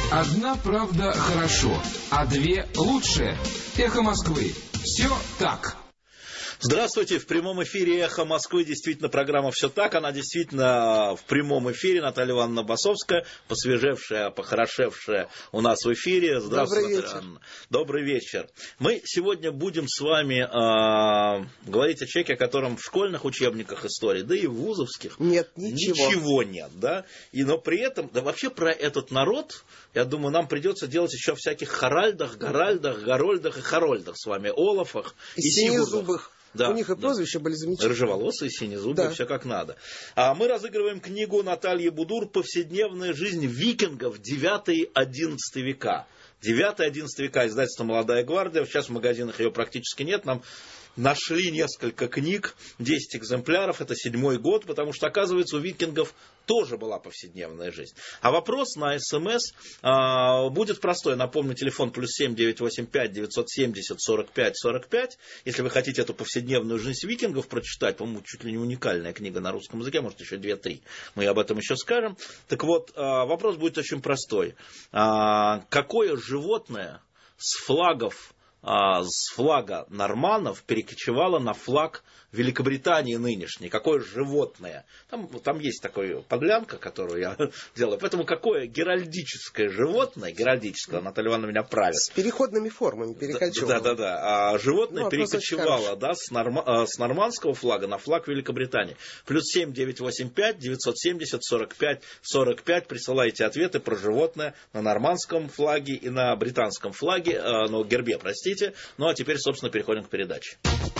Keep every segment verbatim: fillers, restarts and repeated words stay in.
Одна правда хорошо, а две лучше. Эхо Москвы. Все так. Здравствуйте, в прямом эфире «Эхо Москвы». Действительно, программа «Все так». Она действительно в прямом эфире. Наталья Ивановна Басовская, посвежевшая, похорошевшая у нас в эфире. Здравствуйте, Добрый Наталья вечер. Ивановна. Добрый вечер. Мы сегодня будем с вами э, говорить о человеке, о котором в школьных учебниках истории, да и в вузовских, нет ничего. ничего нет. Да? И, но при этом, да вообще про этот народ, я думаю, нам придется делать еще всяких Харальдах, Гаральдах, Гарольдах и Харольдах с вами, Олафах и, и Синезубых. Да, у них и прозвища да. были замечательные. Рыжеволосые, синезубые, да. Все как надо. А мы разыгрываем книгу Натальи Будур «Повседневная жизнь викингов девятый-одиннадцатый века». девятый-одиннадцатый века, издательство «Молодая гвардия». Сейчас в магазинах ее практически нет. Нам нашли несколько книг, десять экземпляров. Это седьмой год, потому что, оказывается, у викингов тоже была повседневная жизнь. А вопрос на СМС а, будет простой. Напомню, телефон плюс семь девятьсот восемьдесят пять девятьсот семьдесят сорок пять сорок пять. Если вы хотите эту повседневную жизнь викингов прочитать, по-моему, чуть ли не уникальная книга на русском языке, может, еще две-три. Мы об этом еще скажем. Так вот, а, вопрос будет очень простой. А, какое животное с флагов с флага норманнов перекочевало на флаг Великобритании нынешней? Какое животное? Там, там есть такая подлянка, которую я делаю. Поэтому какое геральдическое животное, геральдическое, Наталья Ивановна меня правит. С переходными формами перекочевало. Да, да, да. А животное ну, перекочевало да, с, норма, с нормандского флага на флаг Великобритании. Плюс семь девятьсот восемьдесят пять девятьсот семьдесят сорок пять сорок пять. Присылайте ответы про животное на нормандском флаге и на британском флаге, ну, гербе, простите. Ну, а теперь, собственно, переходим к передаче.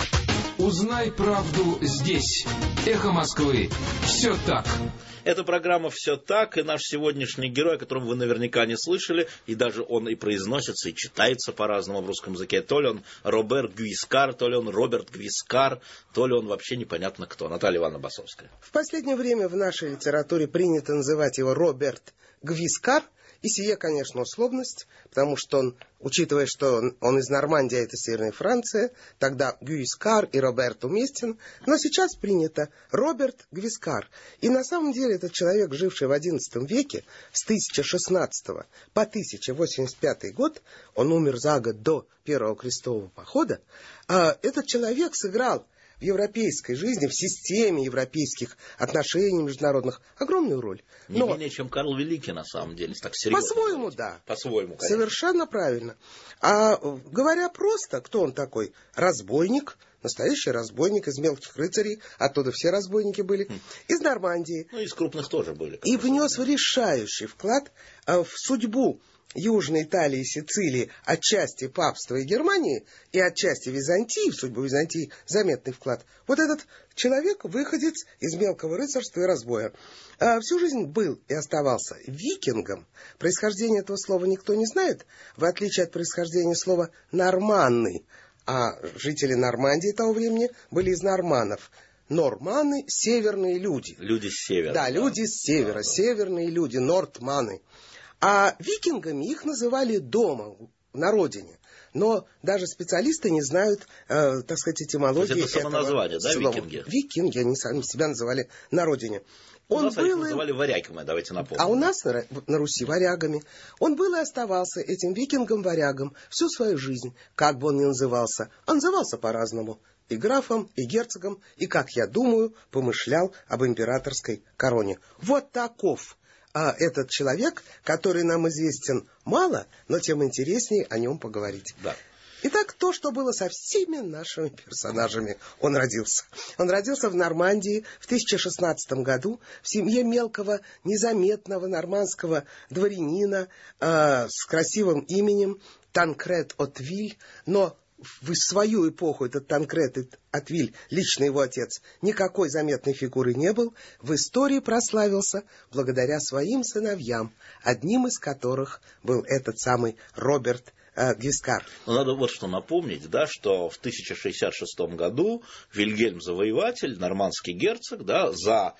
Узнай правду здесь. Эхо Москвы. Все так. Эта программа «Все так», и наш сегодняшний герой, о котором вы наверняка не слышали, и даже он и произносится, и читается по-разному в русском языке, то ли он Роберт Гвискар, то ли он Роберт Гвискар, то ли он вообще непонятно кто. Наталья Ивановна Басовская. В последнее время в нашей литературе принято называть его Роберт Гвискар, и сие, конечно, условность, потому что он, учитывая, что он, он из Нормандии, а это Северная Франция, тогда Гвискар и Роберт уместен, но сейчас принято Роберт Гвискар. И на самом деле этот человек, живший в одиннадцатом веке, с тысяча шестнадцатого по тысяча восемьдесят пятый год, он умер за год до Первого крестового похода, а этот человек сыграл в европейской жизни, в системе европейских отношений международных огромную роль. Не Но... менее, чем Карл Великий, на самом деле, так серьезно. По-своему, говорить. да. По-своему, конечно. Совершенно правильно. А говоря просто, кто он такой? Разбойник, настоящий разбойник из мелких рыцарей, оттуда все разбойники были, хм. из Нормандии. Ну, из крупных тоже были. И внес решающий вклад в судьбу Южной Италии, Сицилии, отчасти папства и Германии, и отчасти Византии, в судьбу Византии заметный вклад. Вот этот человек, выходец из мелкого рыцарства и разбоя, а всю жизнь был и оставался викингом. Происхождение этого слова никто не знает, в отличие от происхождения слова «норманны». А жители Нормандии того времени были из норманнов. Норманы — северные люди. Люди с севера. Да, да. люди с севера, да. Северные люди, нортманы. А викингами их называли дома, на родине. Но даже специалисты не знают, э, так сказать, этимологии этого. Это самоназвание, да, слова. викинги? Викинги, они сами себя называли на родине. Он у нас был их называли варягами, давайте напомним. А у нас на, на Руси варягами. Он был и оставался этим викингом-варягом всю свою жизнь, как бы он ни назывался. Он назывался по-разному. И графом, и герцогом, и, как я думаю, помышлял об императорской короне. Вот таков а этот человек, который нам известен мало, но тем интереснее о нем поговорить. Да. Итак, то, что было со всеми нашими персонажами. Он родился. Он родился в Нормандии в тысяча шестнадцатом году в семье мелкого, незаметного нормандского дворянина э, с красивым именем Танкрет Отвиль, но в свою эпоху этот Танкрет Отвиль, лично его отец, никакой заметной фигуры не был, в истории прославился благодаря своим сыновьям, одним из которых был этот самый Роберт э, Гвискар. Но надо вот что напомнить, да, что в тысяча шестьдесят шестом году Вильгельм Завоеватель, нормандский герцог, да, за,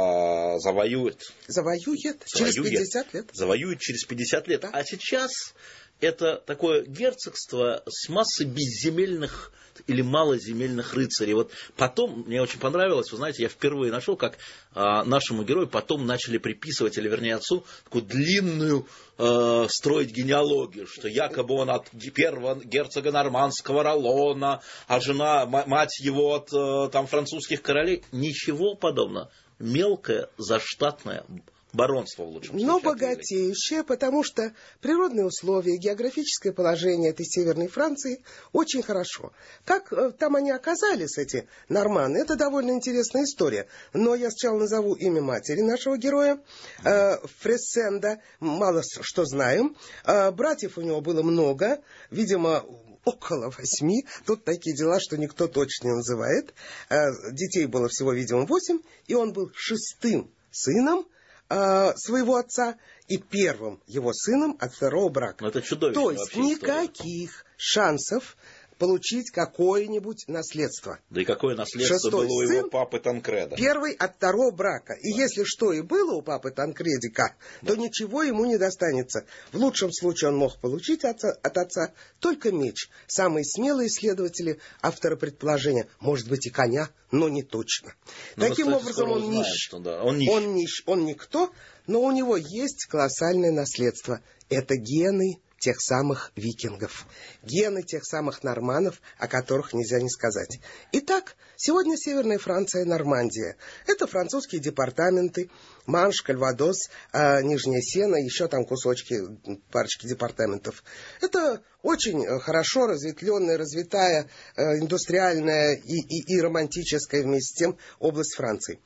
э, завоюет, завоюет через завоюет, пятьдесят лет. Завоюет через пятьдесят лет. Да. А сейчас это такое герцогство с массой безземельных или малоземельных рыцарей. Вот потом, мне очень понравилось, вы знаете, я впервые нашел, как а, нашему герою потом начали приписывать, или вернее отцу, такую длинную э, строить генеалогию, что якобы он от первого герцога нормандского Роллона, а жена, мать его от э, там, французских королей. Ничего подобного. Мелкое, заштатное баронство в лучшем случае. Но богатеющее, потому что природные условия, географическое положение этой Северной Франции очень хорошо. Как э, там они оказались, эти норманы, это довольно интересная история. Но я сначала назову имя матери нашего героя, э, Фрессенда, мало что знаем. Э, братьев у него было много, видимо, около восьми. Тут такие дела, что никто точно не называет. Э, детей было всего, видимо, восемь, и он был шестым сыном своего отца и первым его сыном от второго брака. Но это чудовищно. То есть никаких история. шансов получить какое-нибудь наследство. Да и какое наследство Шестой было у сын, его папы Танкреда? Первый от второго брака. И да. если что и было у папы Танкредика, да. то ничего ему не достанется. В лучшем случае он мог получить от отца, от отца только меч. Самые смелые исследователи, авторы предположения, может быть и коня, но не точно. Но Таким мы, образом, он узнаем, нищ. Да. Он, нищ. он нищ. Он никто, но у него есть колоссальное наследство. Это гены тех самых викингов, гены тех самых норманов, о которых нельзя не сказать. Итак, сегодня Северная Франция, Нормандия. Это французские департаменты, Манш, Кальвадос, э, Нижняя Сена, еще там кусочки, парочки департаментов. Это очень хорошо разветвленная, развитая, э, индустриальная и, и, и романтическая вместе с тем область Франции.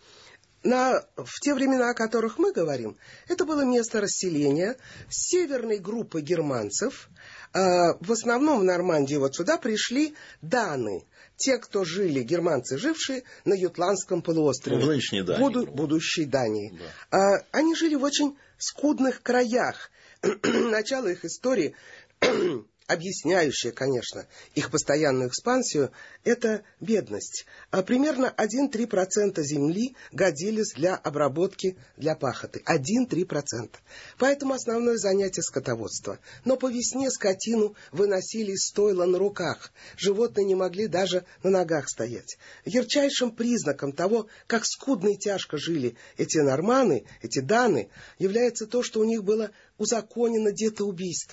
На, в те времена, о которых мы говорим, это было место расселения северной группы германцев. Э, в основном в Нормандии вот сюда пришли даны, те, кто жили, германцы, жившие на Ютландском полуострове, ну, в Дании, буду, будущей Дании. Да. Э, они жили в очень скудных краях. Начало их истории, объясняющее, конечно, их постоянную экспансию, это бедность. А примерно один-три процента земли годились для обработки, для пахоты. один-три процента. Поэтому основное занятие скотоводство. Но по весне скотину выносили из стойла на руках. Животные не могли даже на ногах стоять. Ярчайшим признаком того, как скудно и тяжко жили эти норманы, эти даны, является то, что у них было узаконено детоубийство.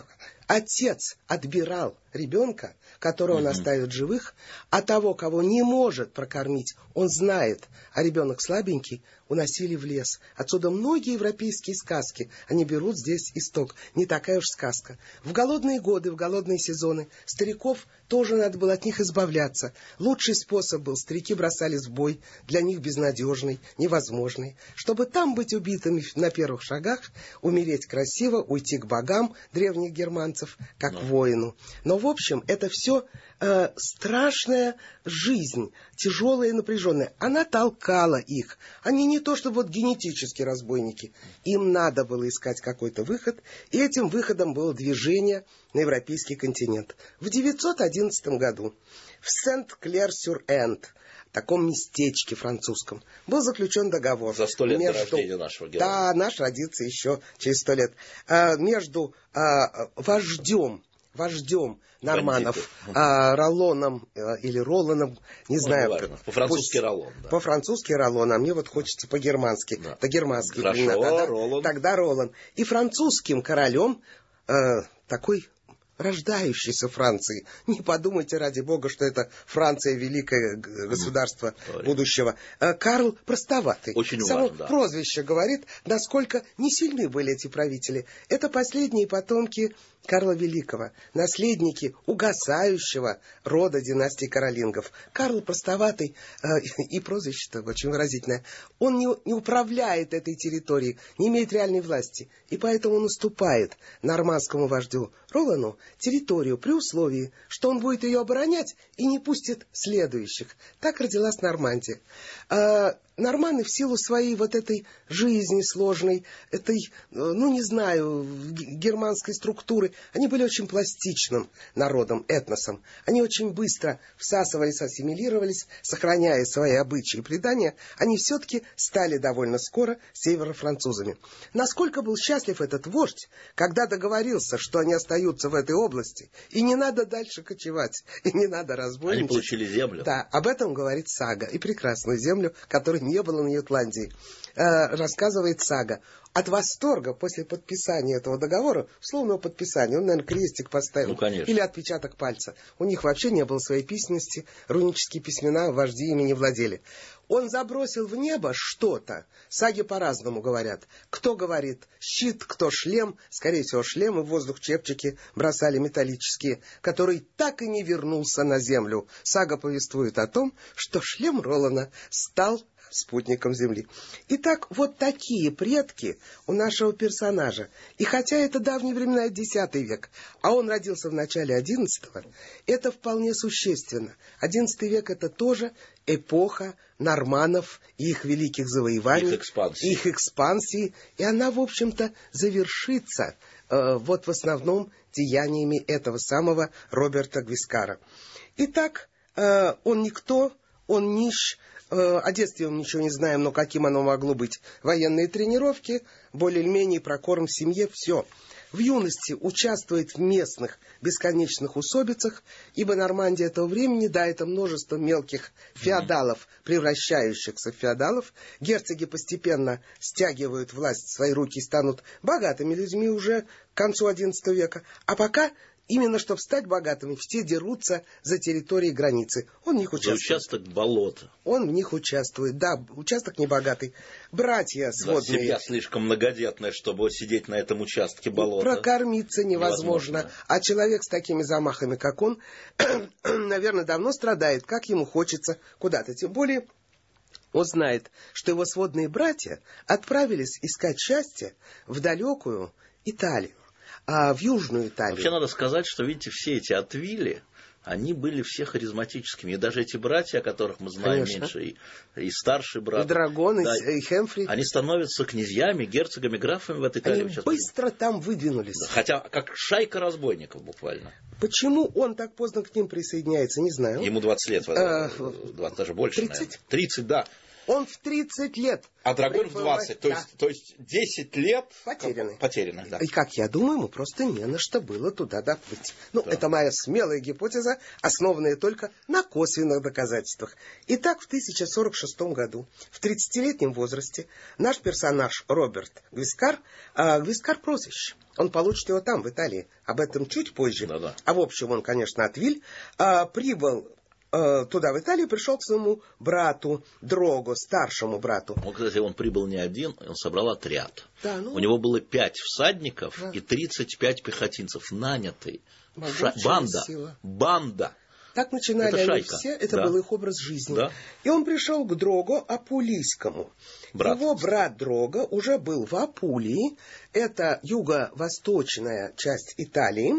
Отец отбирал ребенка, которого он оставит живых, а того, кого не может прокормить, он знает, а ребенок слабенький, уносили в лес. Отсюда многие европейские сказки, они берут здесь исток. Не такая уж сказка. В голодные годы, в голодные сезоны стариков тоже надо было от них избавляться. Лучший способ был, старики бросались в бой, для них безнадежный, невозможный. Чтобы там быть убитыми на первых шагах, умереть красиво, уйти к богам древних германцев, как Но. воину. Но, в общем, это все э, страшная жизнь, тяжелая и напряженная. Она толкала их. Они не то, что вот генетически разбойники. Им надо было искать какой-то выход, и этим выходом было движение на европейский континент. В девятьсот одиннадцатом году в Сент-Клер-сюр-Энд, таком местечке французском, был заключен договор. За сто лет между... до рождения нашего героя. Да, наш родится еще через сто лет. А, между а, вождем, вождем норманов, а, Роллоном а, или Ролланом, не ну, знаю. Как, по-французски Роллон. Да. По-французски Роллон, а мне вот хочется по-германски. Да. По-германски. Хорошо, тогда, Роллон. Тогда Роллон. И французским королем э, такой рождающейся Франции. Не подумайте, ради бога, что это Франция, великое государство mm. будущего. Карл Простоватый. Очень Само важно, да. прозвище говорит, насколько не сильны были эти правители. Это последние потомки Карла Великого, наследники угасающего рода династии Каролингов. Карл Простоватый, э, и прозвище-то очень выразительное, он не, не управляет этой территорией, не имеет реальной власти, и поэтому он уступает нормандскому вождю Ролану территорию при условии, что он будет ее оборонять и не пустит следующих. Так родилась Нормандия. Э, норманны в силу своей вот этой жизни сложной, этой, ну не знаю, германской структуры, они были очень пластичным народом, этносом. Они очень быстро всасывались, ассимилировались, сохраняя свои обычаи и предания, они все-таки стали довольно скоро северофранцузами. Насколько был счастлив этот вождь, когда договорился, что они остаются в этой области, и не надо дальше кочевать, и не надо разбойничать. Они получили землю. Да, об этом говорит сага, и прекрасную землю, которой не было на Ютландии. Э, рассказывает сага. От восторга после подписания этого договора, словного подписания, он, наверное, крестик поставил. Ну, конечно. Или отпечаток пальца. У них вообще не было своей письменности, рунические письмена вожди ими не владели. Он забросил в небо что-то. Саги по-разному говорят. Кто говорит щит, кто шлем. Скорее всего, шлемы в воздух чепчики бросали металлические, который так и не вернулся на землю. Сага повествует о том, что шлем Ролана стал спутником Земли. Итак, вот такие предки у нашего персонажа. И хотя это давние времена, десятый век, а он родился в начале одиннадцатого, это вполне существенно. одиннадцатый век — это тоже эпоха норманнов и их великих завоеваний, их экспансии, их экспансии, и она, в общем-то, завершится э, вот в основном деяниями этого самого Роберта Гвискара. Итак, э, он никто, он нищ. О детстве мы ничего не знаем, но каким оно могло быть. Военные тренировки, более-менее прокорм в семье, все. В юности участвует в местных бесконечных усобицах, ибо Нормандия этого времени, да, это множество мелких феодалов, превращающихся в феодалов. Герцоги постепенно стягивают власть в свои руки и станут богатыми людьми уже к концу одиннадцатого века. А пока... Именно чтобы стать богатыми, все дерутся за территорией границы. Он в них участвует. За участок болота. Он в них участвует. Да, участок небогатый. Братья сводные. Да, семья слишком многодетная, чтобы сидеть на этом участке болота. Прокормиться невозможно. невозможно. А человек с такими замахами, как он, наверное, давно страдает, как ему хочется куда-то. Тем более... Он знает, что его сводные братья отправились искать счастье в далекую Италию. А в Южную Италию. Вообще надо сказать, что, видите, все эти отвили, они были все харизматическими. И даже эти братья, о которых мы знаем Конечно. меньше, и, и старший брат. И Драгон, да, и Хэмфри. Они становятся князьями, герцогами, графами в этой Италии. Они быстро там выдвинулись. Да, хотя как шайка разбойников буквально. Почему он так поздно к ним присоединяется, не знаю. Ему двадцать лет, а, двадцать, даже больше, тридцать? Наверное. тридцать, да. Он в тридцать лет. А Драгон в двадцать, то, да. есть, то есть десять лет потеряны. потеряны да. И как я думаю, ему просто не на что было туда доплыть. Ну, да. Это моя смелая гипотеза, основанная только на косвенных доказательствах. Итак, в тысяча сорок шестом году, в тридцатилетнем возрасте, наш персонаж Роберт Гвискар, а, Гвискар прозвище, он получит его там, в Италии, об этом чуть позже. Да-да. А в общем, он, конечно, от Виль, а, прибыл туда, в Италию, пришел к своему брату Дрого, старшему брату. Он, кстати, он прибыл не один, он собрал отряд. Да, ну, У него было пять всадников да. и тридцать пять пехотинцев, нанятый. Ша... Банда. Сила. Банда. Так начинали это они шайка. все, это да. был их образ жизни. Да. И он пришел к Дрого Апулийскому. Брат. Его брат Дрого уже был в Апулии, это юго-восточная часть Италии.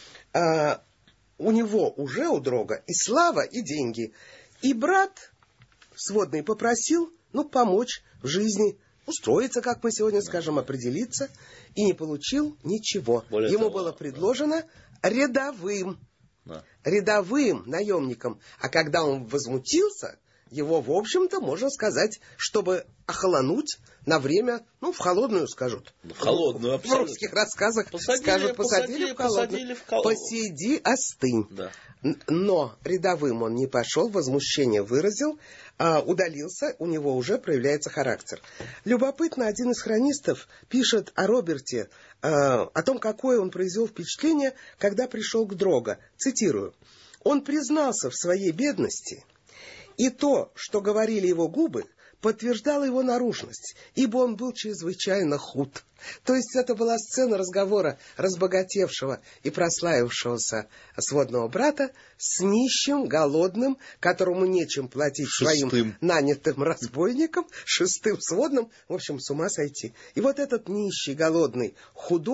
У него уже, у Дрога, и слава, и деньги. И брат сводный попросил, ну, помочь в жизни, устроиться, как мы сегодня скажем, определиться, и не получил ничего. Более Ему того, было предложено да. рядовым, да. рядовым наемником. А когда он возмутился, его, в общем-то, можно сказать, чтобы охолонуть на время, ну, в холодную, скажут. В холодную, абсолютно. В русских рассказах посадили, скажут, посадили, посадили в холодную. Посадили в холодную. Посиди, остынь. Да. Но рядовым он не пошел, возмущение выразил, а, удалился, у него уже проявляется характер. Любопытно, один из хронистов пишет о Роберте, а, о том, какое он произвел впечатление, когда пришел к Дрого. Цитирую. «Он признался в своей бедности, и то, что говорили его губы, подтверждало его наружность, ибо он был чрезвычайно худ». То есть это была сцена разговора разбогатевшего и прославившегося сводного брата с нищим, голодным, которому нечем платить шестым. Своим нанятым разбойникам, шестым сводным, в общем, с ума сойти. И вот этот нищий, голодный, худой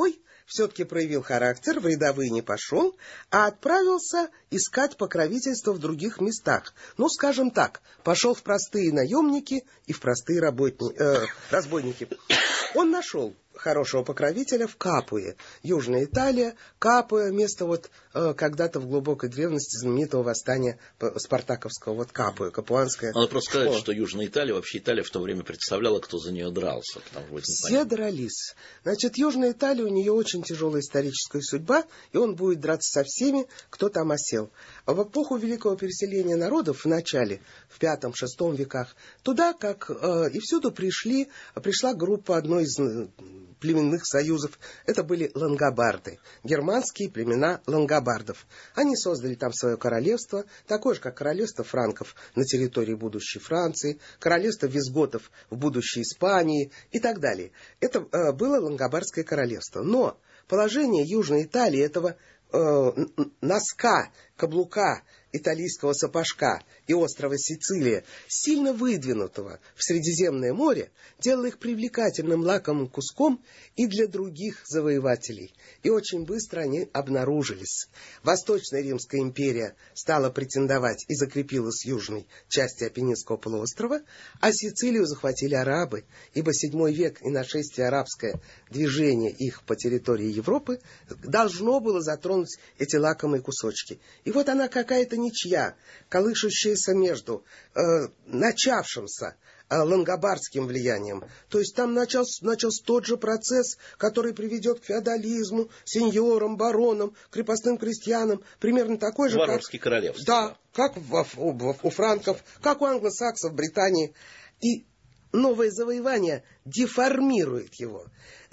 все-таки проявил характер, в рядовые не пошел, а отправился искать покровительство в других местах. Ну, скажем так, пошел в простые наемники и в простые работни... э, разбойники. Он нашел хорошего покровителя в Капуе, Южная Италия. Капуя — место вот э, когда-то в глубокой древности знаменитого восстания спартаковского, вот Капуя, капуанская. Надо просто сказать, что Южная Италия, вообще Италия в то время представляла, кто за нее дрался. Потому что все дрались. Значит, Южная Италия, у нее очень тяжелая историческая судьба, и он будет драться со всеми, кто там осел. А в эпоху великого переселения народов в начале, в пятом-шестом веках, туда, как э, и всюду пришли, пришла группа одной из племенных союзов. Это были лангобарды, германские племена лангобардов. Они создали там свое королевство, такое же, как королевство франков на территории будущей Франции, королевство визготов в будущей Испании и так далее. Это э, было лангобардское королевство. Но положение Южной Италии, этого э, носка, каблука итальянского сапожка и острова Сицилия, сильно выдвинутого в Средиземное море, делало их привлекательным лакомым куском и для других завоевателей. И очень быстро они обнаружились. Восточная Римская империя стала претендовать и закрепилась с южной части Апеннинского полуострова, а Сицилию захватили арабы, ибо седьмой век и нашествие арабское движение их по территории Европы должно было затронуть эти лакомые кусочки. И вот она какая-то ничья, колышущаяся между э, начавшимся э, лангобардским влиянием. То есть там начался, начался тот же процесс, который приведет к феодализму, сеньорам, баронам, крепостным крестьянам, примерно такой же, варварские как... королевства. Да, как в, у, у, у франков, как у англосаксов в Британии. И новое завоевание деформирует его.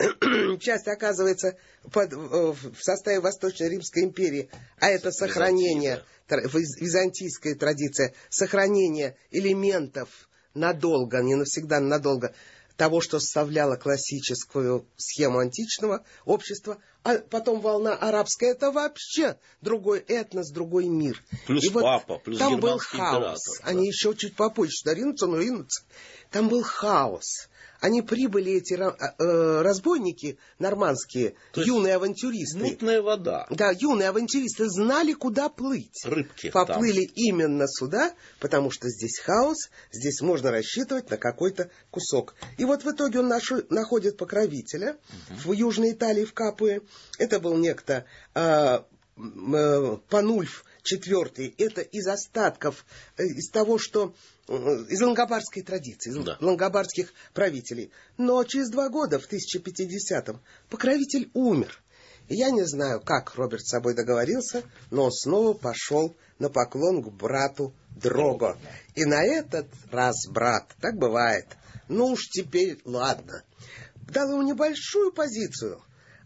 Часть оказывается под, в составе Восточной Римской империи, а это сохранение, византийская традиция, сохранение элементов надолго, не навсегда, надолго, того, что составляло классическую схему античного общества, а потом волна арабская, это вообще другой этнос, другой мир. Плюс и папа, вот плюс там был германский хаос. император. Да. Они еще чуть попозже сюда ринутся, но ринутся. Там был хаос. Они прибыли, эти э, разбойники нормандские, то юные авантюристы. Мутная вода. Да, юные авантюристы знали, куда плыть. Рыбки Поплыли там. именно сюда, потому что здесь хаос, здесь можно рассчитывать на какой-то кусок. И вот в итоге он наш, находит покровителя угу. в Южной Италии, в Капуе. Это был некто э, э, Панульф четвертый. Это из остатков, э, из того, что... из лангобардской традиции, из да. лангобардских правителей. Но через два года, в тысяча пятидесятом, покровитель умер. И я не знаю, как Роберт с собой договорился, но он снова пошел на поклон к брату Дрого. И на этот раз брат, так бывает, ну уж теперь ладно, дал ему небольшую позицию.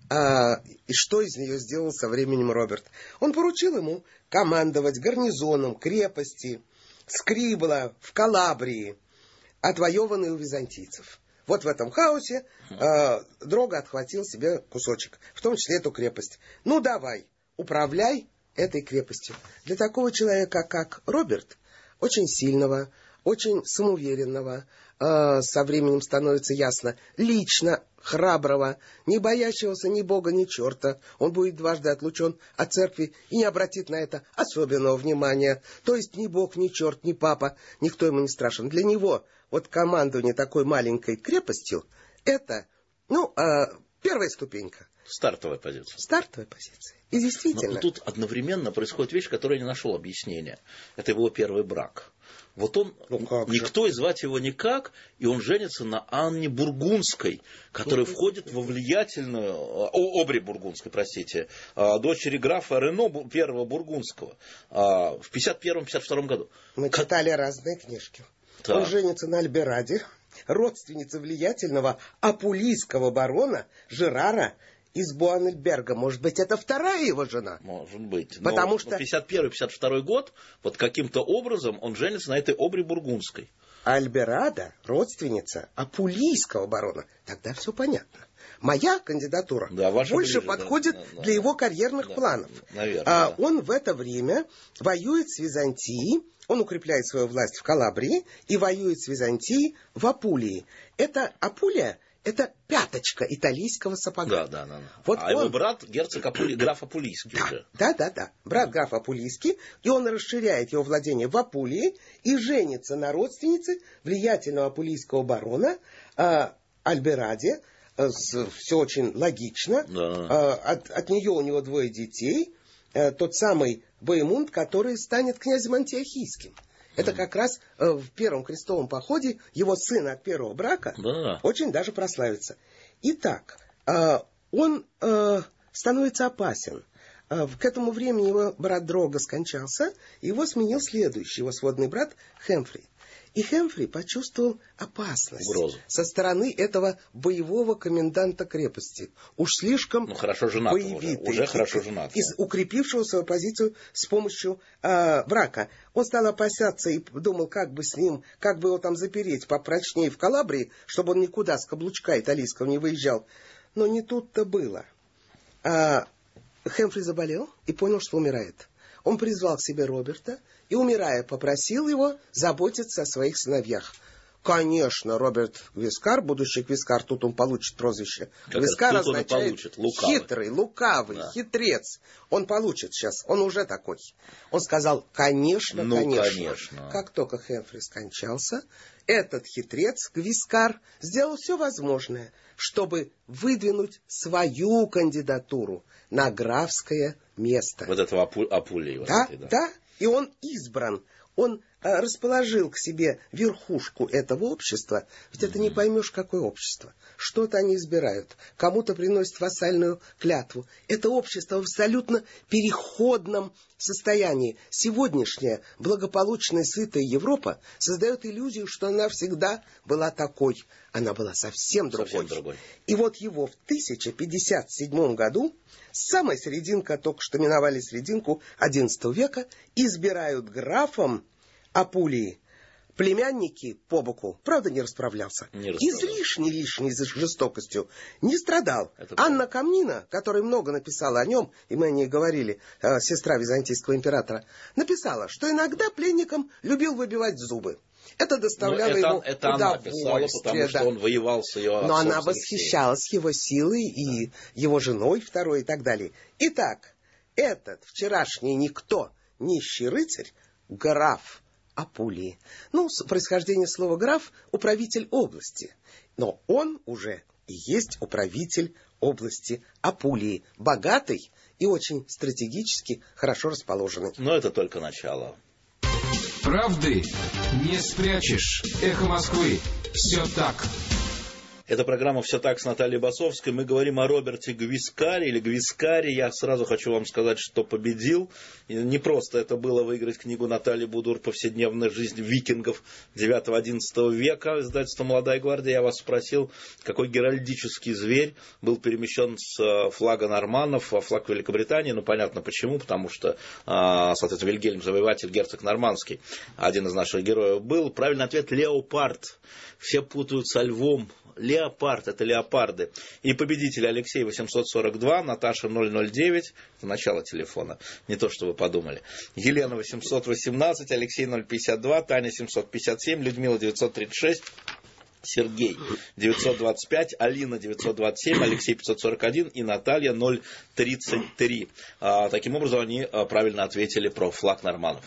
А, и что из нее сделал со временем Роберт? Он поручил ему командовать гарнизоном крепости Скрибла в Калабрии, отвоеванной у византийцев. Вот в этом хаосе э, Дрого отхватил себе кусочек, в том числе эту крепость. Ну, давай, управляй этой крепостью. Для такого человека, как Роберт, очень сильного, очень самоуверенного, э, со временем становится ясно, лично храброго, не боящегося ни бога, ни черта, он будет дважды отлучен от церкви и не обратит на это особенного внимания. То есть ни бог, ни черт, ни папа, никто ему не страшен. Для него вот командование такой маленькой крепостью — это, ну, э, первая ступенька. Стартовая позиция. Стартовая позиция. И действительно. Но тут одновременно происходит вещь, которой я не нашел объяснения. Это его первый брак. Вот он, ну, никто и звать его никак, и он женится на Анне Бургундской, которая ну, входит во влиятельную, о, Обри Бургундской, простите, дочери графа Рено первого Бургундского в пятьдесят первом — пятьдесят втором году. Мы как... читали разные книжки. Да. Он женится на Альбераде, родственнице влиятельного апулийского барона Жерара из Буанельберга. Может быть, это вторая его жена? Может быть. Потому но, что... но пятьдесят первый — пятьдесят второй год, вот каким-то образом он женится на этой Обри Бургундской. Альберада — родственница апулийского барона. Тогда все понятно. Моя кандидатура да, больше ближе, подходит да, для да, его карьерных да, планов. Наверное, а, да. Он в это время воюет с Византией, он укрепляет свою власть в Калабрии и воюет с Византией в Апулии. Это Апулия, это пяточка италийского сапога. Да, да, да. Вот а он... его брат герцог Апули... граф Апулийский да, уже. Да, да, да. Брат граф Апулийский. И он расширяет его владение в Апулии и женится на родственнице влиятельного апулийского барона э, Альбераде. Э, с, все очень логично. Да. Э, от, от нее у него двое детей. Э, тот самый Боемунд, который станет князем антиохийским. Это как раз э, в первом крестовом походе его сын от первого брака да. очень даже прославится. Итак, э, он э, становится опасен. Э, к этому времени его брат Дрога скончался, его сменил следующий, его сводный брат Хэмфри. И Хэмфри почувствовал опасность Угрозу. со стороны этого боевого коменданта крепости. Уж слишком ну, хорошо женат боевитый. Уже, уже хорошо женат. Из укрепившего свою позицию с помощью э, брака. Он стал опасаться и думал, как бы с ним, как бы его там запереть попрочнее в Калабрии, чтобы он никуда с каблучка италийского не выезжал. Но не тут-то было. А, Хэмфри заболел и понял, что умирает. Он призвал к себе Роберта и, умирая, попросил его заботиться о своих сыновьях. Конечно, Роберт Гвискар, будущий Гвискар, тут он получит прозвище. Как Гвискар это, означает лукавый. хитрый, лукавый, да. хитрец. Он получит сейчас, он уже такой. Он сказал, конечно, ну, конечно. конечно. Как только Хэмфри скончался, этот хитрец, Гвискар, сделал все возможное, чтобы выдвинуть свою кандидатуру на графское место. Вот этого Апу... Апулии. Вот да, этой, да, да, и он избран. Он а, расположил к себе верхушку этого общества. Ведь mm-hmm. это не поймешь, какое общество. Что-то они избирают. Кому-то приносят вассальную клятву. Это общество в абсолютно переходном состоянии. Сегодняшняя благополучная, сытая Европа создает иллюзию, что она всегда была такой. Она была совсем другой. Совсем другой. И вот его в тысяча пятьдесят седьмом году, самая серединка, только что миновали серединку одиннадцатого века, избирают графом Апулии. Племянники по боку, правда, не расправлялся. Не Излишней лишней жестокостью не страдал. Это Анна Камнина, которая много написала о нем, и мы о ней говорили, э, сестра византийского императора, написала, что иногда пленникам любил выбивать зубы. Это доставляло это, ему это удовольствие. Она писала, потому да. что он воевал с ее отцом. Но она восхищалась его силой и да. его женой второй и так далее. Итак, этот вчерашний никто, нищий рыцарь, граф Апулии. Ну, происхождение слова граф — управитель области. Но он уже и есть управитель области Апулии. Богатый и очень стратегически хорошо расположенный. Но это только начало. Правды не спрячешь. Эхо Москвы. Все так. Это программа «Все так» с Натальей Басовской. Мы говорим о Роберте Гвискаре или Гвискаре. Я сразу хочу вам сказать, что победил. И не просто это было выиграть книгу Натальи Будур «Повседневная жизнь викингов девятого-одиннадцатого века». Издательство «Молодая гвардия». Я вас спросил, какой геральдический зверь был перемещен с флага норманнов во флаг Великобритании. Ну, понятно почему. Потому что, соответственно, Вильгельм Завоеватель, герцог нормандский, один из наших героев был. Правильный ответ — леопард. Все путают со львом. Леопард, это леопарды. И победитель Алексей восемьсот сорок два, Наташа ноль ноль девять, это начало телефона, не то, что вы подумали. Елена восемьсот восемнадцать, Алексей ноль пятьдесят два, Таня семьсот пятьдесят семь, Людмила девятьсот тридцать шесть, Сергей девятьсот двадцать пять, Алина девятьсот двадцать семь, Алексей пятьсот сорок один и Наталья ноль тридцать три. А, таким образом, они а, правильно ответили про флаг норманов.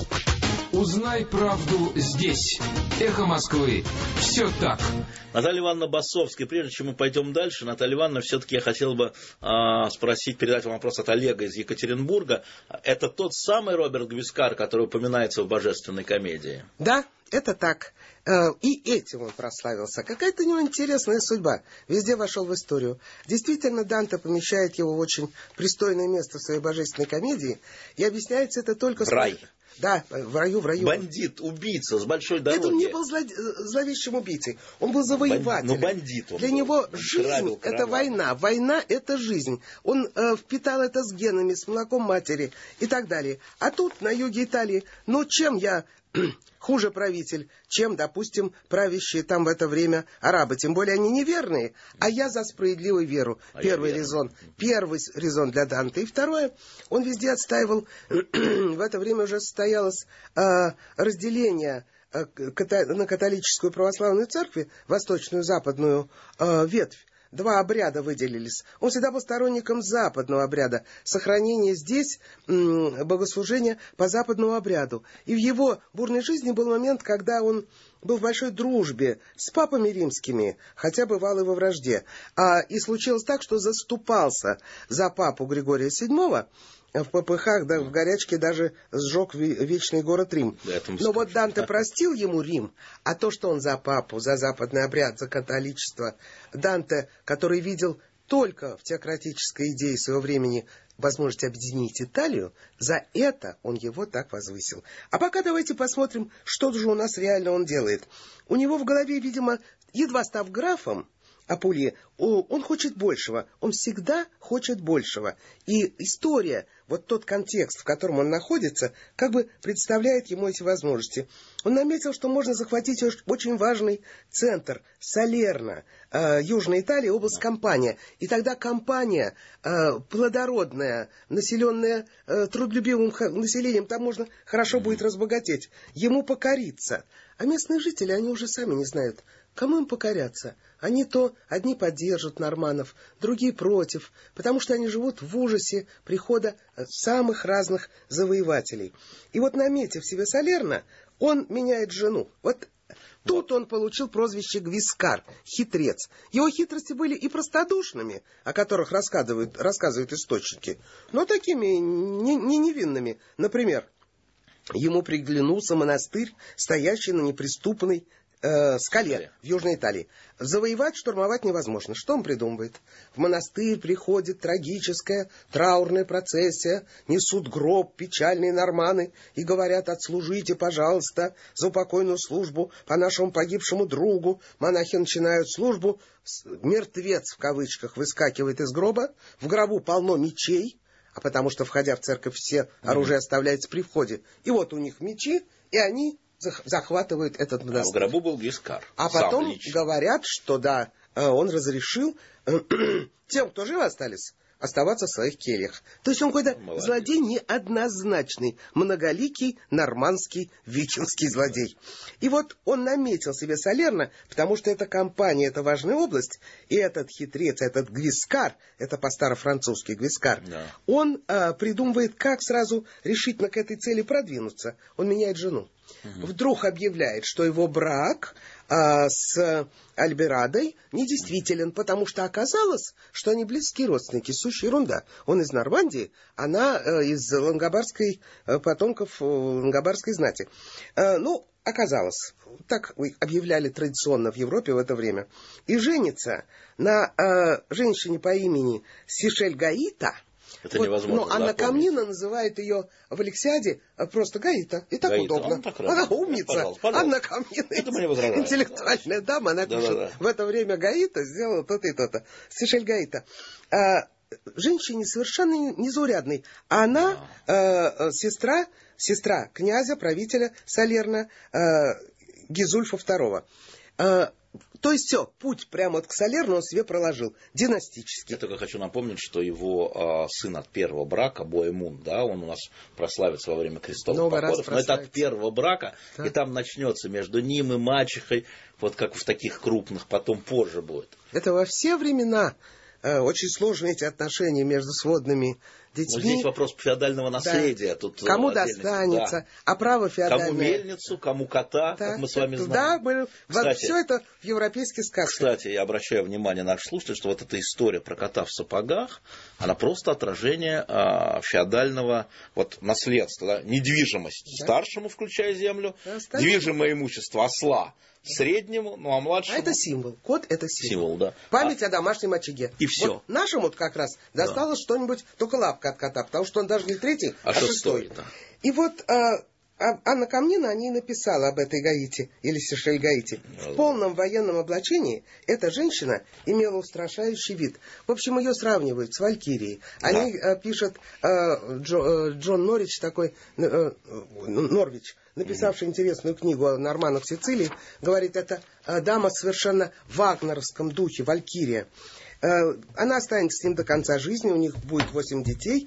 Узнай правду здесь. Эхо Москвы. Все так. Наталья Ивановна Басовская, прежде чем мы пойдем дальше, Наталья Ивановна, все-таки я хотел бы э, спросить, передать вам вопрос от Олега из Екатеринбурга. Это тот самый Роберт Гвискар, который упоминается в «Божественной комедии»? Да, это так. И этим он прославился. Какая-то у него интересная судьба. Везде вошел в историю. Действительно, Данте помещает его в очень пристойное место в своей «Божественной комедии». И объясняется это только... В рай. Да, в раю, в раю. Бандит, убийца с большой дороги. Это он не был зло... зловещим убийцей. Он был завоевателем. Ну, бандит он Для был. него Он жизнь — это война. Война — это жизнь. Он э, впитал это с генами, с молоком матери и так далее. А тут, на юге Италии, ну, чем я... хуже правитель, чем, допустим, правящие там в это время арабы. Тем более они неверные, а я за справедливую веру. А Первый резон. Первый резон для Данте. И второе, он везде отстаивал, в это время уже состоялось э, разделение на католическую православную церковь, восточную, западную э, ветвь, два обряда выделились. Он всегда был сторонником западного обряда, сохранения здесь м, богослужения по западному обряду. И в его бурной жизни был момент, когда он был в большой дружбе с папами римскими, хотя бывал и во вражде. А, и случилось так, что заступался за папу Григория седьмого, в попыхах, да, в горячке даже сжег вечный город Рим. Но вот Данте простил ему Рим, а то, что он за папу, за западный обряд, за католичество, Данте, который видел только в теократической идее своего времени возможность объединить Италию, за это он его так возвысил. А пока давайте посмотрим, что же у нас реально он делает. У него в голове, видимо, едва став графом, Апулия, он хочет большего, он всегда хочет большего. И история, вот тот контекст, в котором он находится, как бы представляет ему эти возможности. Он наметил, что можно захватить очень важный центр, Салерно, э, Южная Италия, область Кампания. И тогда Кампания, э, плодородная, населенная э, трудолюбивым населением, там можно хорошо будет разбогатеть, ему покориться. А местные жители, они уже сами не знают, кому им покоряться. Они то одни поддержат норманов, другие против, потому что они живут в ужасе прихода самых разных завоевателей. И вот, наметив себе Салерно, он меняет жену. Вот тут он получил прозвище Гвискар, хитрец. Его хитрости были и простодушными, о которых рассказывают, рассказывают источники, но такими не, не невинными. Например, ему приглянулся монастырь, стоящий на неприступной э, скале в Южной Италии. Завоевать, штурмовать невозможно. Что он придумывает? В монастырь приходит трагическая траурная процессия, несут гроб печальные норманы и говорят: отслужите, пожалуйста, за упокойную службу по нашему погибшему другу. Монахи начинают службу, мертвец в кавычках выскакивает из гроба, в гробу полно мечей, а потому что, входя в церковь, все оружие оставляется при входе. И вот у них мечи, и они захватывают этот монастырь. А в гробу был Гвискар. А потом лично говорят, что да, он разрешил тем, кто живы остались, оставаться в своих кельях. То есть он какой-то Молодец. злодей неоднозначный, многоликий, нормандский, викингский злодей. И вот он наметил себе Салерно, потому что эта компания, это важная область, и этот хитрец, этот Гвискар, это по-старо-французски Гвискар, да. он а, придумывает, как сразу решительно к этой цели продвинуться. Он меняет жену. Угу. Вдруг объявляет, что его брак а, с Альберадой недействителен, потому что оказалось, что они близкие родственники. Сущая ерунда. Он из Нормандии, она а, из лангобардской, а, потомков а, лангобардской знати. А, ну, оказалось, так объявляли традиционно в Европе в это время. И женится на а, женщине по имени Сишель Гаита. Это вот, невозможно. Но Анна Камнина называет ее в Алексиаде просто Гаита. И так Гаита. удобно. Так она умница. Пожалуйста, пожалуйста. Анна Камнина, интеллектуальная дама, она да, пишет, да, да. в это время Гаита сделала то-то и то-то. Сишель Гаита. А, женщине совершенно незаурядной. А она а, сестра, сестра князя, правителя Салерно, а, Гизульфа второго. А, То есть все, путь прямо вот к Салерну он себе проложил, династический. Я только хочу напомнить, что его э, сын от первого брака, Боэмун, да, он у нас прославится во время крестовых походов, но это от первого брака, да. И там начнется между ним и мачехой, вот как в таких крупных, потом позже будет. Это во все времена э, очень сложные эти отношения между сводными детьми. Но здесь вопрос феодального наследия. Да. Тут кому достанется, да. а право феодальное. Кому мельницу, кому кота, да. как мы с вами знаем. Да, мы, кстати, все это в европейских сказках. Кстати, я обращаю внимание наших слушателей, что вот эта история про кота в сапогах, она просто отражение а, феодального вот, наследства. Да? Недвижимость да. старшему, включая землю, да, движимое имущество осла среднему, ну а младшему... А это символ. Кот — это символ. символ да. Память а... о домашнем очаге. И все. Вот нашему вот как раз досталось да. что-нибудь, только лапка от кота, потому что он даже не третий, а, а шестой. Да. И вот а, Анна Камнина о ней написала, об этой Гаите, или Сишель Гаите. Да. В полном военном облачении эта женщина имела устрашающий вид. В общем, ее сравнивают с Валькирией. Они да. а, пишут, а, Джо, Джон Норвич такой, а, Норвич, написавший интересную книгу о норманах Сицилии, говорит, это дама совершенно в вагнеровском духе, Валькирия. Она останется с ним до конца жизни, у них будет восемь детей.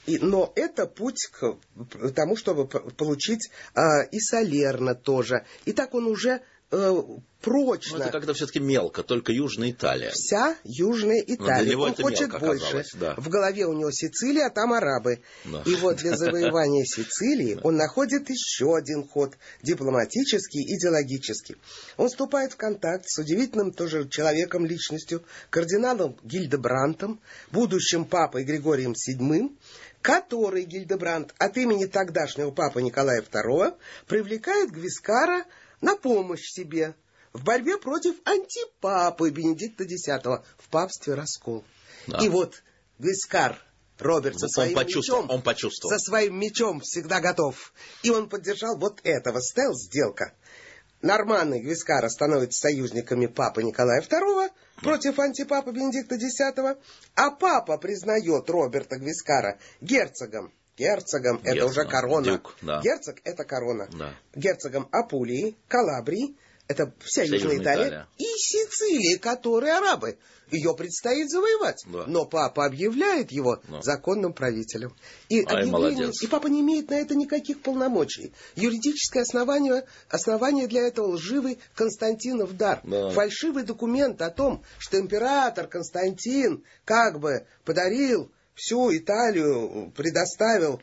И, но это путь к тому, чтобы получить а, и Салерно тоже. И так он уже а, прочно. Но это когда все-таки мелко, только Южная Италия. Вся Южная Италия. Он хочет мелко, больше. Да. В голове у него Сицилия, а там арабы. Да. И вот для завоевания Сицилии он находит еще один ход. Дипломатический, идеологический. Он вступает в контакт с удивительным тоже человеком, личностью, кардиналом Гильдебрандтом, будущим папой Григорием седьмым, который Гильдебрандт от имени тогдашнего папы Николая второго привлекает Гвискара на помощь себе в борьбе против антипапы Бенедикта десятого. В папстве раскол. Да. И вот Гвискар, Роберт, со своим, мечом, он почувствовал. со своим мечом всегда готов. И он поддержал вот этого, стелс-сделка. Норманны Гвискара становятся союзниками папы Николая второго против антипапы Бенедикта десятого, а папа признает Роберта Гвискара герцогом. Герцогом — это уже корона. Дюк, да. Герцог — это корона. Да. Герцогом Апулии, Калабрии — это вся, вся Южная Италия, Италия. И Сицилия, которые арабы. Ее предстоит завоевать. Да. Но папа объявляет его да. законным правителем. И, объявление... и папа не имеет на это никаких полномочий. Юридическое основание, основание для этого лживый Константинов дар. Да. Фальшивый документ о том, что император Константин как бы подарил всю Италию, предоставил,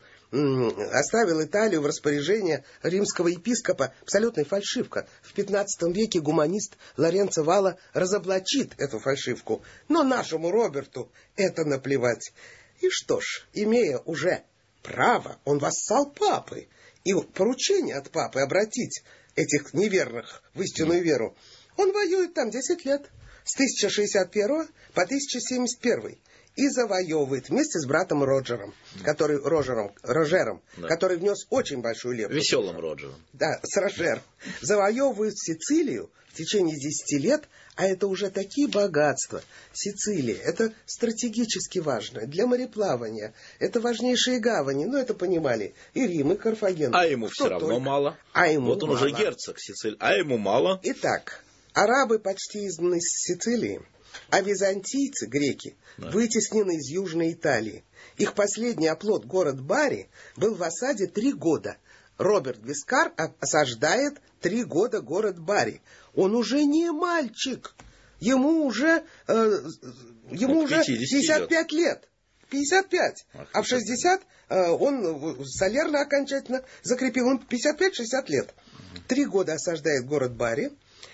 оставил Италию в распоряжение римского епископа. Абсолютная фальшивка. В пятнадцатом веке гуманист Лоренцо Валла разоблачит эту фальшивку. Но нашему Роберту это наплевать. И что ж, имея уже право, он вассал папы, и поручение от папы обратить этих неверных в истинную веру, он воюет там десять лет. С тысяча шестьдесят первого по тысяча семьдесят первый. И завоевывает вместе с братом Роджером, который, Рожером, Рожером, да. который внес очень большую лепту. Веселым Роджером. Да, с Рожером. Завоевывает Сицилию в течение десяти лет, а это уже такие богатства. Сицилия, это стратегически важно для мореплавания. Это важнейшие гавани, ну это понимали и Рим, и Карфаген. А ему Кто все равно только. мало. А ему вот он мало. уже герцог Сицилии, а ему мало. Итак, арабы почти изгнаны с Сицилии. А византийцы, греки, да. вытеснены из Южной Италии. Их последний оплот, город Бари, был в осаде три года. Роберт Гвискар осаждает три года город Бари. Он уже не мальчик. Ему уже, э, ему уже пятьдесят пять лет. пятьдесят пять. Ах, а в шестьдесят э, он Салерно окончательно закрепил. Он пятьдесят пять шестьдесят лет. Три года осаждает город Бари.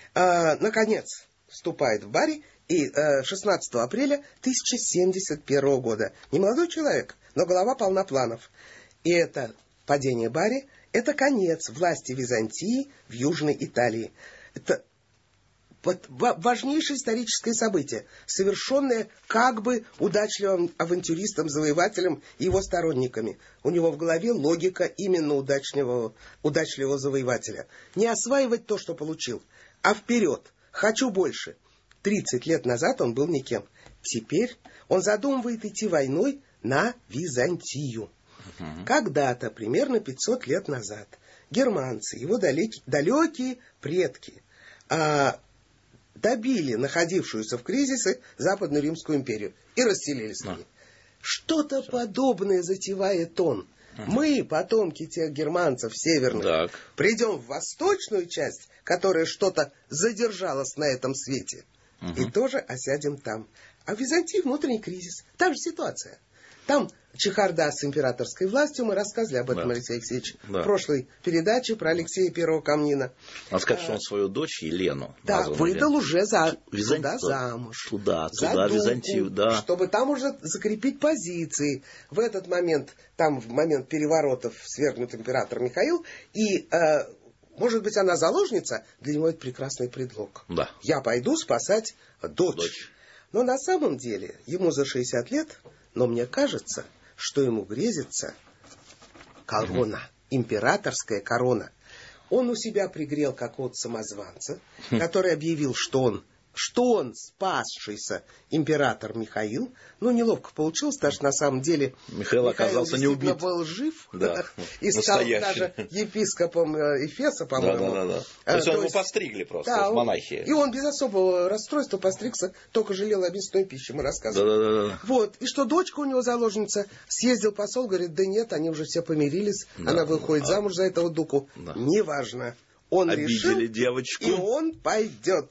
Э, наконец, вступает в Бари. И э, шестнадцатого апреля тысяча семьдесят первого года. Не молодой человек, но голова полна планов. И это падение Бари, это конец власти Византии в Южной Италии. Это вот, важнейшее историческое событие, совершенное как бы удачливым авантюристом, завоевателем и его сторонниками. У него в голове логика именно удачливого, удачливого завоевателя. Не осваивать то, что получил, а вперед. Хочу больше. тридцать лет назад он был никем. Теперь он задумывает идти войной на Византию. Uh-huh. Когда-то, примерно пятьсот лет назад, германцы, его далекие, далекие предки, а, добили находившуюся в кризисе Западную Римскую империю и расселились uh-huh. в ней. Что-то uh-huh. подобное затевает он. Uh-huh. Мы, потомки тех германцев северных, uh-huh. придем в восточную часть, которая что-то задержалась на этом свете. Uh-huh. И тоже осядем там. А в Византии внутренний кризис. Та же ситуация. Там чехарда с императорской властью. Мы рассказывали об этом, да. Алексей Алексеевич, да. в прошлой передаче про Алексея Первого Камнина. Он сказал, а, что он свою дочь Елену да, выдал Елену. уже за, Византи... туда замуж. Туда, за туда, Дуку, Византию, да. Чтобы там уже закрепить позиции. В этот момент, там в момент переворотов свергнут император Михаил. И... Э, Может быть, она заложница, для него это прекрасный предлог. Да. Я пойду спасать дочь. дочь. Но на самом деле ему за шестьдесят лет, но мне кажется, что ему грезится корона, угу. императорская корона. Он у себя пригрел какого-то самозванца, который объявил, что он что он спасшийся император Михаил. Ну, неловко получилось, потому что на самом деле Михаил, Михаил оказался не убит. был жив, да, и стал даже епископом Эфеса, по-моему. Да, да, да, да. То есть, а, его есть, постригли просто, да, в монахи. И он без особого расстройства постригся, только жалел о мясной пище, мы рассказывали. Да, да, да. Вот, и что дочка у него заложница, съездил посол, говорит, да нет, они уже все помирились, да, она выходит а... замуж за этого дуку. Да. Неважно. Он обидели решил, девочку. И он пойдет.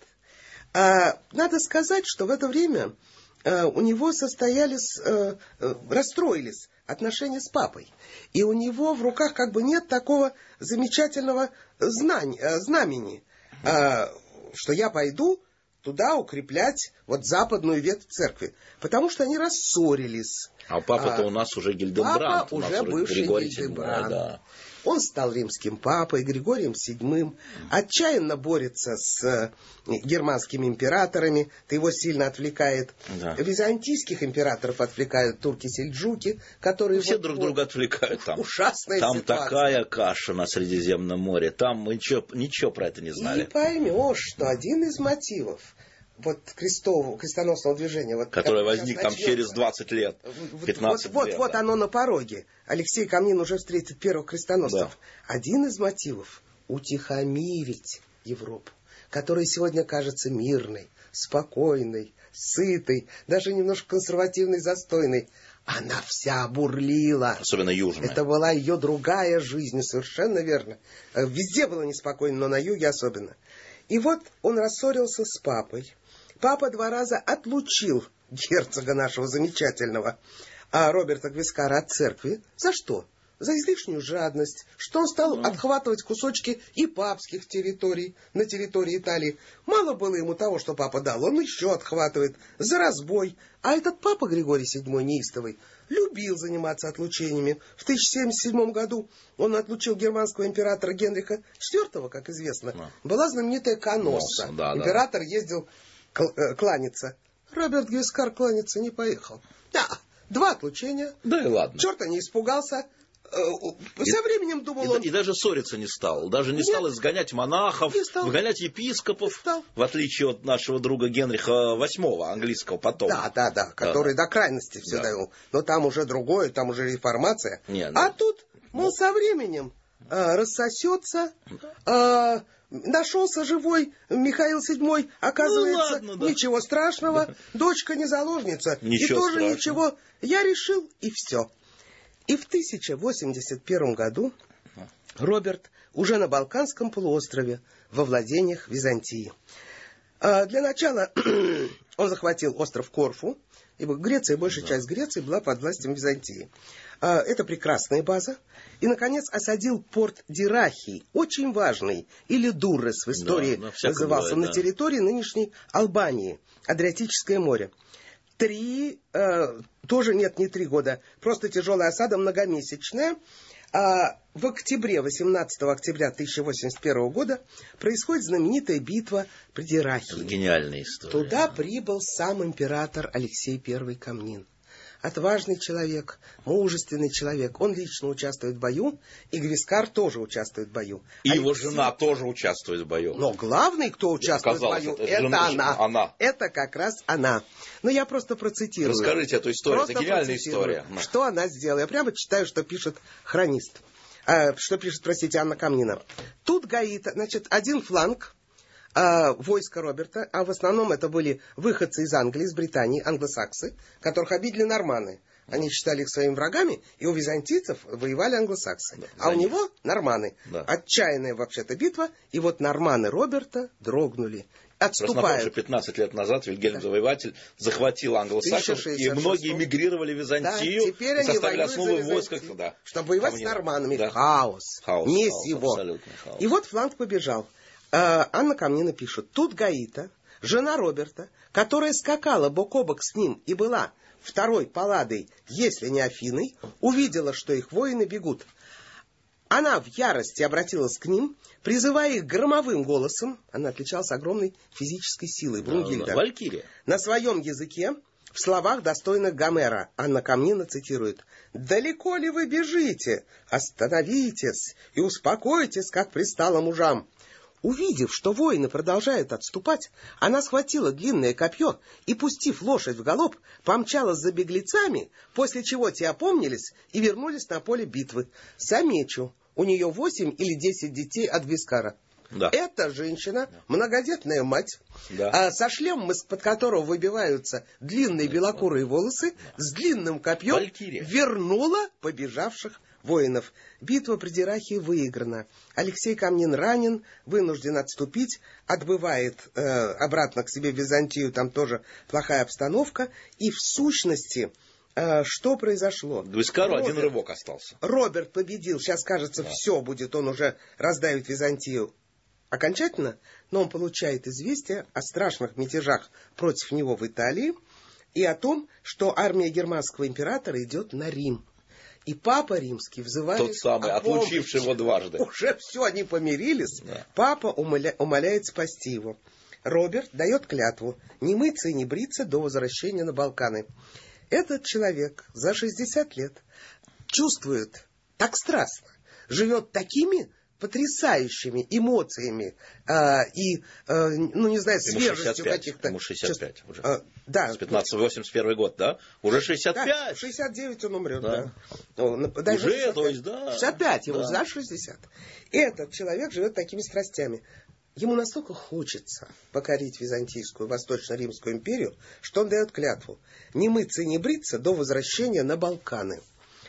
А, надо сказать, что в это время а, у него состоялись, а, а, расстроились отношения с папой. И у него в руках как бы нет такого замечательного знань, а, знамени, а, что я пойду туда укреплять вот западную ветвь церкви. Потому что они рассорились. А папа-то а, у нас уже Гильденбранд. Папа уже бывший Гильденбранд. Да. Он стал римским папой, Григорием седьмым, отчаянно борется с германскими императорами, это его сильно отвлекает. Да. Византийских императоров отвлекают турки-сельджуки, которые... Все вот, друг вот, друга отвлекают там. Ужасная там ситуация. Там такая каша на Средиземном море, там мы ничего, ничего про это не знали. И поймешь, что один из мотивов вот крестового, крестоносного движения, вот, которое возник там начнется, через двадцать лет, пятнадцать вот, лет. Вот, да. вот оно на пороге. Алексей Камнин уже встретит первых крестоносцев. Да. Один из мотивов — утихомирить Европу, которая сегодня кажется мирной, спокойной, сытой, даже немножко консервативной, застойной. Она вся бурлила. Особенно южная. Это была ее другая жизнь, совершенно верно. Везде было неспокойно, но на юге особенно. И вот он рассорился с папой. Папа два раза отлучил герцога нашего замечательного а Роберта Гвискара от церкви. За что? За излишнюю жадность, что он стал mm. отхватывать кусочки и папских территорий на территории Италии. Мало было ему того, что папа дал, он еще отхватывает за разбой. А этот папа Григорий седьмой неистовый любил заниматься отлучениями. В тысяча семьдесят седьмом году он отлучил германского императора Генриха четвёртого, как известно. Mm. Была знаменитая Каносса. Mm, да, Император да. ездил кланяться. Роберт Гвискар кланяться не поехал. Да, два отлучения. Да и ладно. Черта не испугался. Со и, временем думал и, он... И даже ссориться не стал. Даже не Нет, стал изгонять монахов, выгонять епископов, в отличие от нашего друга Генриха восьмого, английского потомка. Да, да, да, который да. до крайности все да. довел. Но там уже другое, там уже реформация. Нет, а да. тут, мол, ну, со временем а, рассосется... А, нашелся живой Михаил седьмой, оказывается, ну, ладно, да. ничего страшного, да. дочка не заложница, ничего и тоже страшного. Ничего. Я решил, и все. И в тысяча восемьдесят первом году Роберт уже на Балканском полуострове во владениях Византии. А для начала он захватил остров Корфу, ибо Греция, большая да. часть Греции была под властью Византии. А, это прекрасная база. И, наконец, осадил порт Дирахий, очень важный, или Дуррес в истории да, назывался, бывает, на да. территории нынешней Албании, Адриатическое море. Три, э, тоже нет, не три года, просто тяжелая осада, многомесячная. А в октябре, восемнадцатого октября тысяча восемьдесят первого года происходит знаменитая битва при Дирахии. Гениальная история. Туда прибыл сам император Алексей Первый Камнин. Отважный человек, мужественный человек. Он лично участвует в бою, и Гвискар тоже участвует в бою. И Алексей... его жена тоже участвует в бою. Но главный, кто участвует в бою, это, это жена, она. она. Это как раз она. Но я просто процитирую. Расскажите эту историю, просто это гениальная история. Что она сделала? Я прямо читаю, что пишет хронист. А, что пишет, простите, Анна Камнина. Тут Гаита, значит, один фланг а, войска Роберта, а в основном это были выходцы из Англии, из Британии, англосаксы, которых обидели норманы. Они считали их своими врагами, и у византийцев воевали англосаксы. Да, а у них. него норманы. Да. Отчаянная вообще-то битва, и вот норманы Роберта дрогнули. Отступают. Уже пятнадцать лет назад Вильгельм Завоеватель захватил англосаксов, и многие эмигрировали в Византию, да, теперь и составили основу в войсках. Да, чтобы воевать с норманами. Да. Хаос. Хаос. Не хаос, его. хаос. И вот фланг побежал. Анна Камнина пишет. Тут Гаита, жена Роберта, которая скакала бок о бок с ним и была второй палладой, если не Афиной, увидела, что их воины бегут. Она в ярости обратилась к ним, призывая их громовым голосом. Она отличалась огромной физической силой. Брунгильда. Валькирия. На своем языке, в словах, достойных Гомера. Анна Камнина цитирует. «Далеко ли вы бежите? Остановитесь и успокойтесь, как пристало мужам. Увидев, что воины продолжают отступать, она схватила длинное копье и, пустив лошадь в галоп, помчалась за беглецами, после чего те опомнились и вернулись на поле битвы. Замечу, у нее восемь или десять детей от Гвискара. Да. Эта женщина, многодетная мать, да. а, со шлемом, из-под которого выбиваются длинные белокурые волосы, с длинным копьем Валькирия. Вернула побежавших воинов. Битва при Дирахии выиграна. Алексей Камнин ранен, вынужден отступить, отбывает э, обратно к себе в Византию, там тоже плохая обстановка. И в сущности, э, что произошло? Гвискару один рывок остался. Роберт победил, сейчас, кажется, да. все будет, он уже раздавит Византию окончательно, но он получает известие о страшных мятежах против него в Италии и о том, что армия германского императора идет на Рим. И папа римский взывает... Тот самый, отлучивший его дважды. Уже все, они помирились. Да. Папа умоля... умоляет спасти его. Роберт дает клятву не мыться и не бриться до возвращения на Балканы. Этот человек за шестьдесят лет чувствует так страстно, живет такими потрясающими эмоциями а, и, а, ну, не знаю, свежестью каких-то... Ему шестьдесят пять уже. А, да. С пятнадцать восемьдесят первый год, да? Уже шестьдесят пять. Да, в шестьдесят девять он умрет, да. да. Даже уже, шестьдесят пять. То есть, да. шестьдесят пять, его да. за шестьдесят. Этот человек живет такими страстями. Ему настолько хочется покорить Византийскую, Восточно-Римскую империю, что он дает клятву не мыться и не бриться до возвращения на Балканы.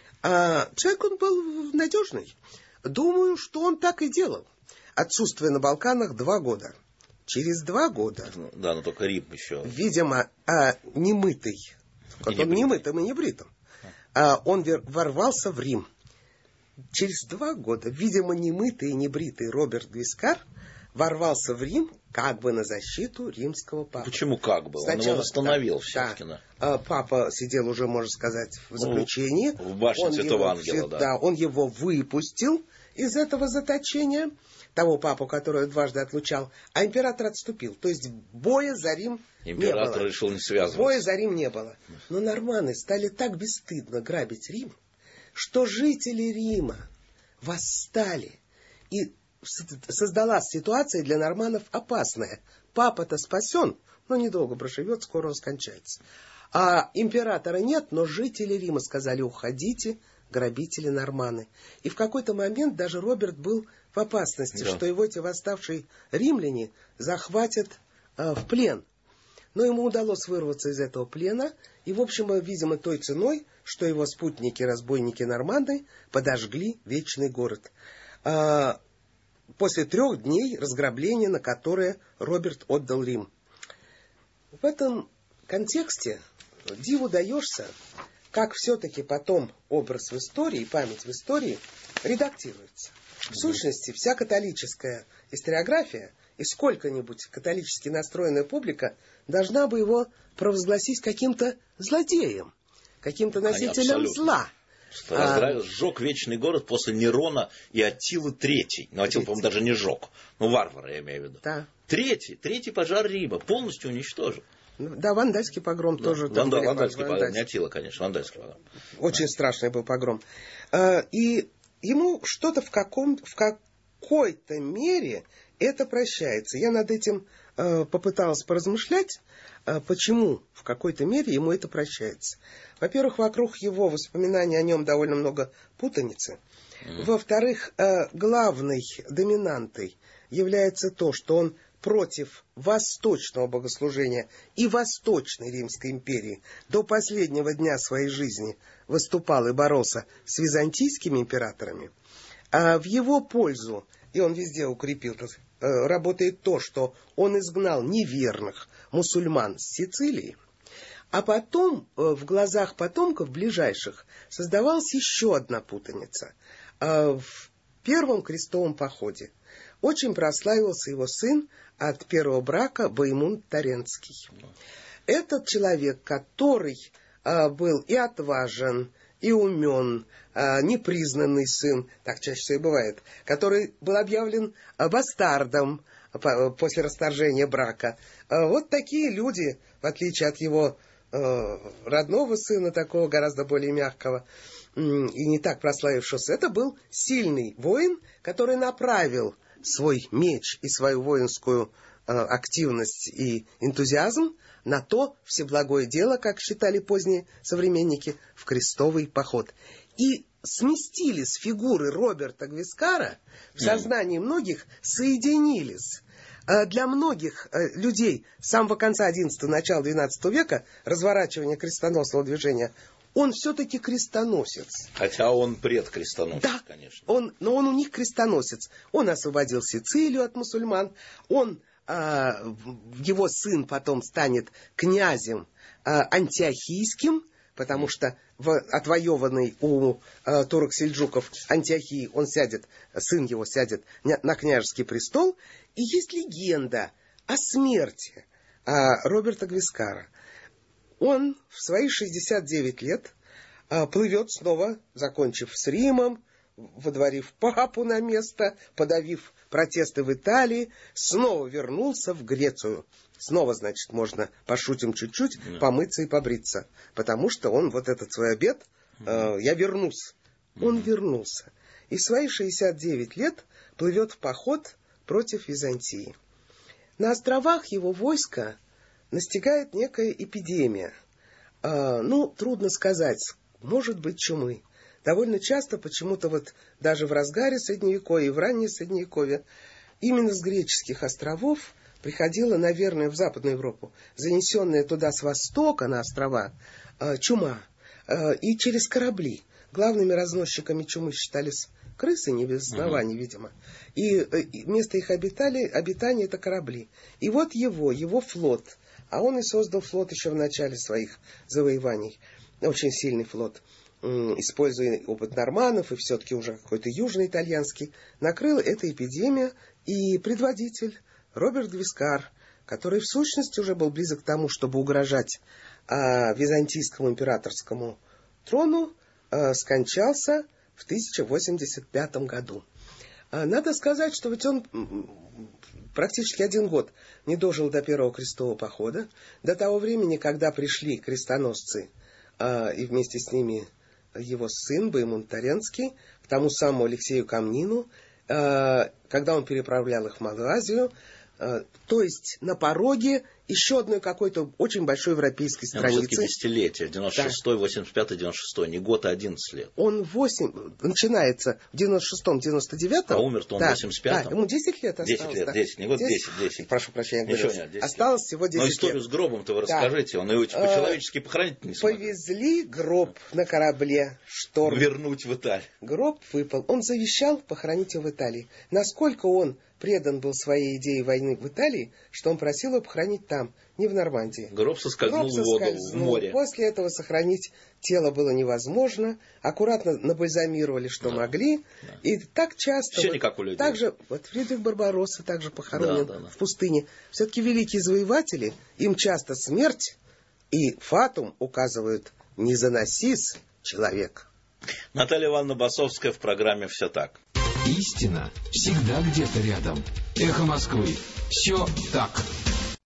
А человек он был надежный. Думаю, что он так и делал. Отсутствие на Балканах два года. Через два года... Да, но только Рим еще. Видимо, а, немытый, вот он немытым и не бритым, а, он ворвался в Рим. Через два года, видимо, немытый и небритый Роберт Гвискар ворвался в Рим как бы на защиту римского папы. Почему как бы? Сначала, он его восстановил да, все-таки. Да. Да. Папа сидел уже, можно сказать, в заключении. Ну, в башне он Святого его, Ангела, да. да. Он его выпустил из этого заточения, того папу, который дважды отлучал, а император отступил. То есть боя за Рим император не было. Император решил не связываться. Боя за Рим не было. Но норманы стали так бесстыдно грабить Рим, что жители Рима восстали. И создалась ситуация для норманнов опасная. Папа-то спасен, но недолго проживет, скоро он скончается. А императора нет, но жители Рима сказали: уходите, грабители норманы. И в какой-то момент даже Роберт был в опасности, да. что его эти восставшие римляне захватят э, в плен. Но ему удалось вырваться из этого плена, и, в общем, видимо, той ценой, что его спутники-разбойники норманды подожгли вечный город. А, после трех дней разграбления, на которое Роберт отдал Рим. В этом контексте диву даешься, как все-таки потом образ в истории, память в истории редактируется. В сущности, вся католическая историография и сколько-нибудь католически настроенная публика должна бы его провозгласить каким-то злодеем, каким-то носителем Конечно, зла. Что а, сжег вечный город после Нерона и Аттилы Третий. Но Аттила, по-моему, даже не сжег. Ну, варвары, я имею в виду. Да. Третий, третий пожар Рима полностью уничтожил. Да, вандальский погром да. тоже. Ванда, вандальский вандальский погром, не Аттила, конечно, вандальский погром. Очень да. страшный был погром. И ему что-то в, каком, в какой-то мере это прощается. Я над этим попыталась поразмышлять, почему в какой-то мере ему это прощается. Во-первых, вокруг его воспоминаний о нем довольно много путаницы. Mm. Во-вторых, главной доминантой является то, что он против восточного богослужения и Восточной Римской империи до последнего дня своей жизни выступал и боролся с византийскими императорами. А в его пользу, и он везде укрепил, работает то, что он изгнал неверных мусульман с Сицилии, а потом в глазах потомков ближайших создавалась еще одна путаница. В первом крестовом походе очень прославился его сын от первого брака Боемунд Тарентский. Этот человек, который был и отважен, и умен, непризнанный сын, так чаще всего и бывает, который был объявлен бастардом после расторжения брака. Вот такие люди, в отличие от его родного сына, такого гораздо более мягкого и не так прославившегося, это был сильный воин, который направил свой меч и свою воинскую э, активность и энтузиазм на то всеблагое дело, как считали поздние современники, в крестовый поход. И сместили с фигуры Роберта Гвискара, в сознании многих соединились. Для многих людей с самого конца одиннадцатого, начала двенадцатого века разворачивание крестоносного движения, он все-таки крестоносец. Хотя он предкрестоносец, да, конечно. Он, но он у них крестоносец. Он освободил Сицилию от мусульман. Он, а, его сын потом станет князем а, антиохийским, потому что в отвоеванной у э, турок-сельджуков Антиохии он сядет, сын его сядет на княжеский престол. И есть легенда о смерти э, Роберта Гвискара. Он в свои шестьдесят девять лет э, плывет снова, закончив с Римом, водворив папу на место, подавив протесты в Италии, снова вернулся в Грецию. Снова, значит, можно, пошутим чуть-чуть, yeah. помыться и побриться. Потому что он вот этот свой обет, mm-hmm. э, я вернусь. Mm-hmm. Он вернулся. И в свои шестьдесят девять лет плывет в поход против Византии. На островах его войска настигает некая эпидемия. Э, ну, трудно сказать, может быть, чумы. Довольно часто почему-то вот даже в разгаре Средневековья и в раннее Средневековье именно с греческих островов приходила, наверное, в Западную Европу, занесенная туда с востока на острова э, чума, э, и через корабли. Главными разносчиками чумы считались крысы, не без оснований, uh-huh. видимо. И, э, и место их обитали, обитания — это корабли. И вот его, его флот, а он и создал флот еще в начале своих завоеваний, очень сильный флот, э, используя опыт норманнов и все-таки уже какой-то южно-итальянский, накрыла эта эпидемия, и предводитель Роберт Гвискар, который в сущности уже был близок к тому, чтобы угрожать а, византийскому императорскому трону, а, скончался в тысяча восемьдесят пятом году. А, надо сказать, что ведь он практически один год не дожил до первого крестового похода, до того времени, когда пришли крестоносцы, а, и вместе с ними его сын Боемунд Таренский, к тому самому Алексею Камнину, а, когда он переправлял их в Малайзию. То есть на пороге еще одной какой-то очень большой европейской страницы. Все-таки десятилетие, девяносто шестой, восемьдесят пятый, девяносто шестой, не год, а одиннадцать лет. Он восемь, начинается в девяносто шестом, девяносто девятом. А умер-то он в да, восемьдесят пятом. Да, ему десять лет осталось. десять лет, да. десять, не год, десять, десять. Прошу прощения, Ничего нет, десять. Осталось всего десять лет. лет. Но историю с гробом-то вы расскажите, да. Он его по-человечески похоронить не смог. Повезли гроб на корабле «Шторм». Вернуть в Италию. Гроб выпал. Он завещал похоронить его в Италии. Насколько он предан был своей идее войны в Италии, что он просил его похоронить там, не в Нормандии. Гроб соскользнул в воду, в море. После этого сохранить тело было невозможно. Аккуратно набальзамировали, что да. могли. Да. И так часто... Все вот, не как у людей. Также, вот Фридрих Барбаросса также похоронен да, да, да. в пустыне. Все-таки великие завоеватели, им часто смерть и фатум указывают «не заносись, человек». Наталья Ивановна Басовская в программе «Все так». Истина всегда где-то рядом. Эхо Москвы. Все так.